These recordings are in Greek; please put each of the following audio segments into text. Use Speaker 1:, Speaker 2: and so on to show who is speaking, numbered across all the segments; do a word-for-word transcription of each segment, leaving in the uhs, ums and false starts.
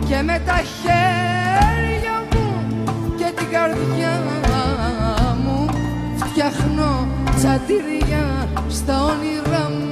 Speaker 1: και με τα χέρια μου και την καρδιά μου φτιάχνω τσαντήρια στα όνειρά μου.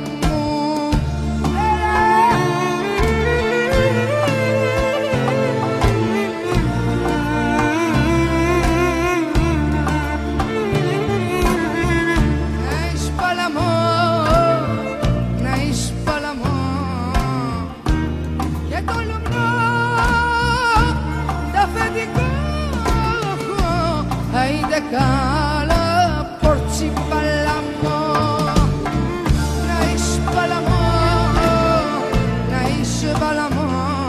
Speaker 1: Cala porci palamo, naish palamo, naish palamo.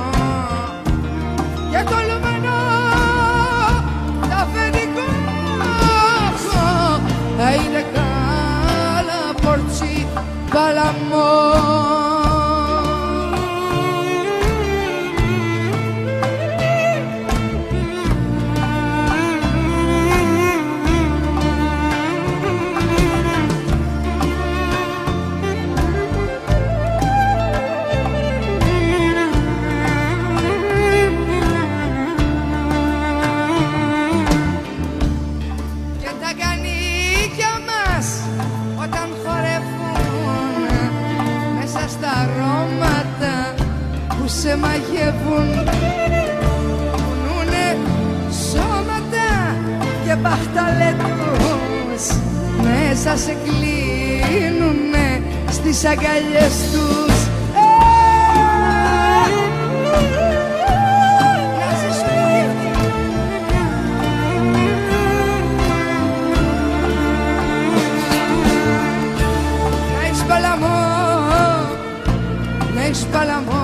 Speaker 1: Ya tolmano da fedico, ai de cala porci palamo. Σε μαγεύουν, κουνούνε σώματα και μπαχταλέτους, μέσα σε κλείνουνε στις αγκαλιές τους. Να έχεις παλαμό, να έχεις παλαμό.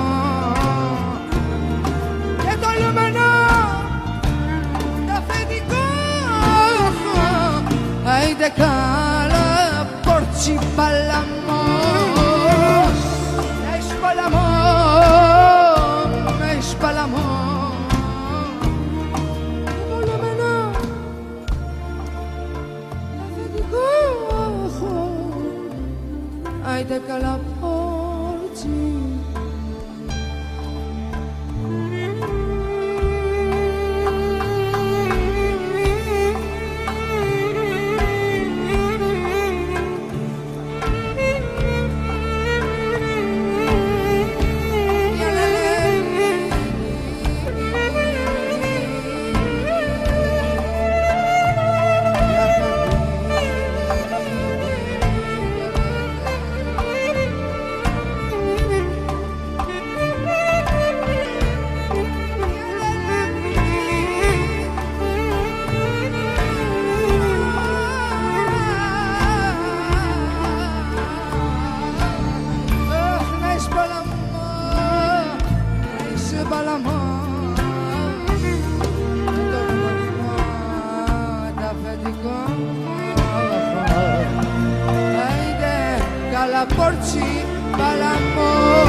Speaker 1: Ai de cala porci palamos, neis palamos, neis palamos. Volumeno, la vedico. Ai de cala porci. Porci palamo.